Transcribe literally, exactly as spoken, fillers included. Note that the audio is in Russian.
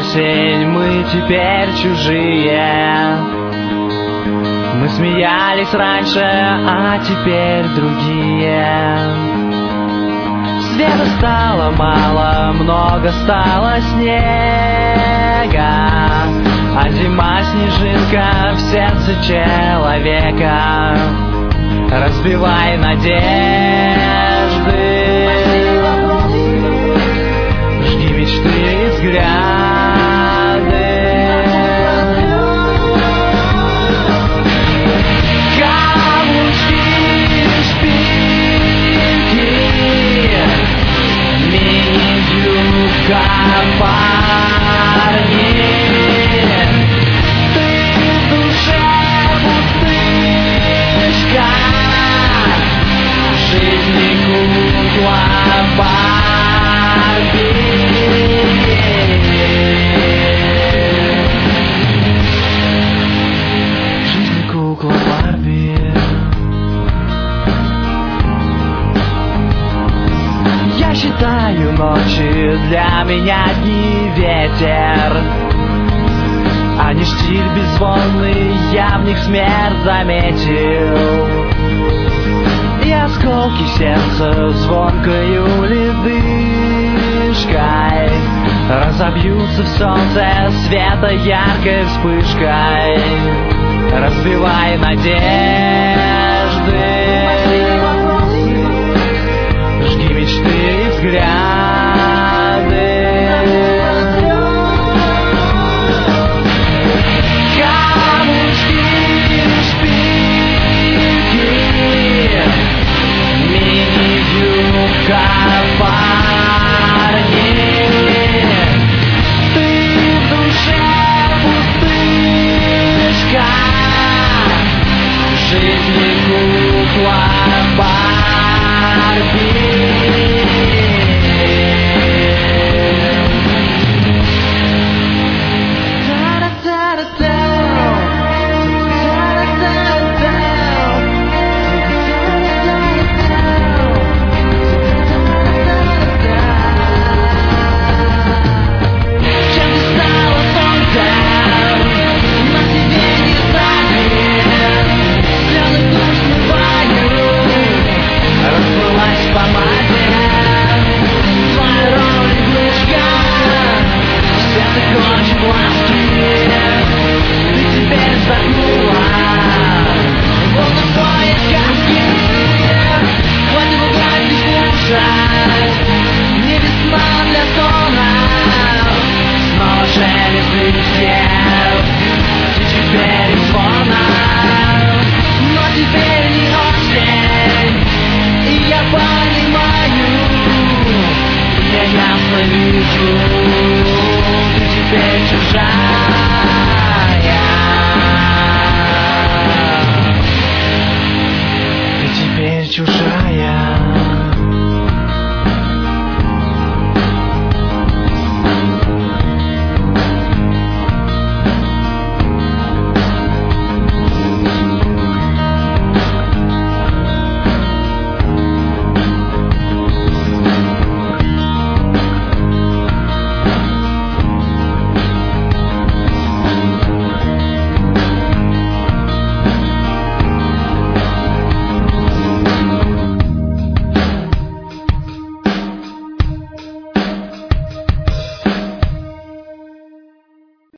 осень, мы теперь чужие. Мы смеялись раньше, а теперь другие. Света стало мало, много стало снега, а зима снежинка в сердце человека. Разбивай надежды, жги мечты и взгляды. Каблучки, шпильки, мини-юбка, парни. Ты в душе пустышка, жизни кукла Барби. Жизни кукла Барби. Я считаю ночи, для меня дни ветер. Они штиль безволный, я в них смерть заметил. И осколки сердца звонкою ледышкой разобьются в солнце света яркой вспышкой. Разбивай надежды,